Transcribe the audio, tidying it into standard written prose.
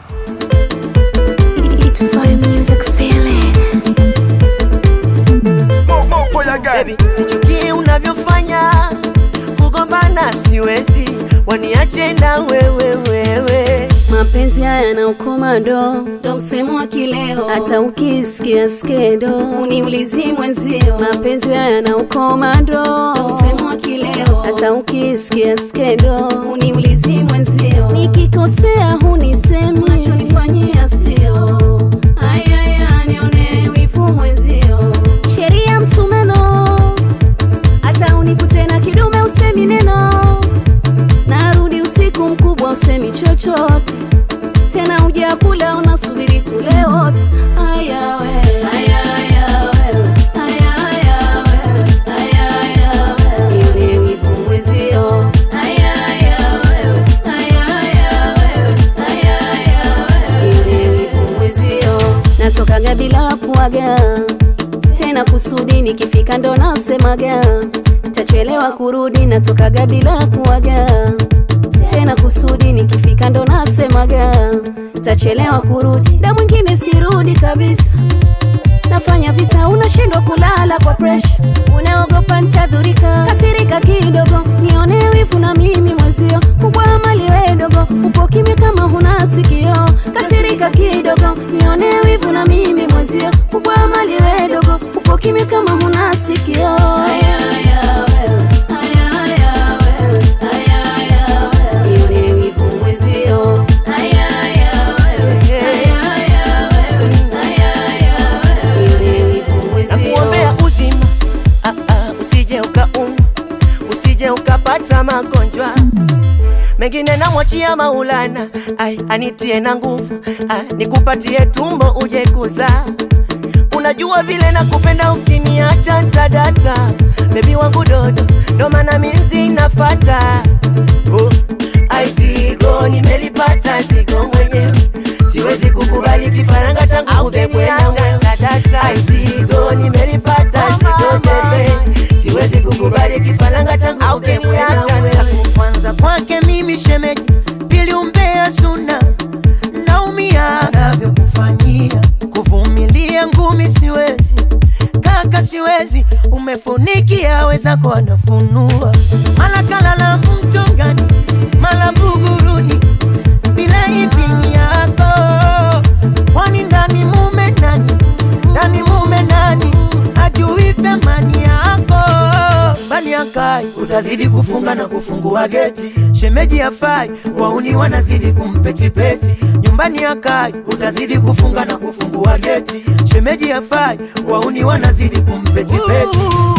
It's fire music feeling. More for your girl. Baby, sichukie unavyofanya, kugombana siwezi, waniache na wewe. Mapenzi haya na ukomando, ndo msemo wa kileo. Hata ukisikia skendo, uniulizi mwenzio. Mapenzi haya na ukomando, ndo msemo wa kileo. Hata ukisikia skendo, uniulizi mwenzio. Nikikosea hunisemi, unachonifanyia sio. Aya, nione wivu mwenzio. Sheria msumeno, hata unikute na kidume usemi neno. Narudi usiku mkubwa usemi chochote. Tena hujakula unasubiri tule wote. Aya we, aya we, aya we, nione wivu mwenzio. Aya we, nione wivu mwenzio. Natokaga bila kuaga, tena kusudi nikifika ndo nasemaga. Tachelewa kurudi, natokaga bila kuaga, tena kusudi nikifika ndo nasemaga. Tachelewa kurudi, da mwingine sirudi kabisa. Nafanya visa unashindwa kulala kwa pressure. Unaogopa nitadhurika, kasirika kidogo, nione wivu na mimi mwenzio. Kubwa mali we dogo, upo kimya kama huna sikio. Kasirika kidogo, nione wivu na mimi mwenzio. Kubwa mali we dogo, upo kimya kama huna sikio. Usije ukapata magonjwa mengine, namwachia Maulana, anitie na nguvu, nikupatie tumbo uje kuzaa. Unajua vile nakupenda, ukiniacha ntadata. Baby wangu dodo, ndo maana mizi nafata. Zigo nimelipata, zigo mwenyewe, siwezi kukubali kifaranga changu ubebwe na wewe. Zigo nimelipata, zigo bebe, siwezi kukubali kifaranga changu ubebwe na wewe. Kwanza kwake mimi shemeji, pili umbea suna, naumia navyokufanyia. Kuvumilia ngumi siwezi, kaka siwezi, umefunikia wezako anafunua. Mala kalala mtongani, mala buguruni, bila idhini yako. Wani ndani mume nani, ndani mume nani, ajui thamani yako. Bali akai, utazidi kufunga na kufungua geti. Shemeji hafai, wauni wanazidi kumpetipeti. Nyumbani akai, utazidi kufunga na kufungua geti. Shemeji hafai, wauni wanazidi kumpetipeti.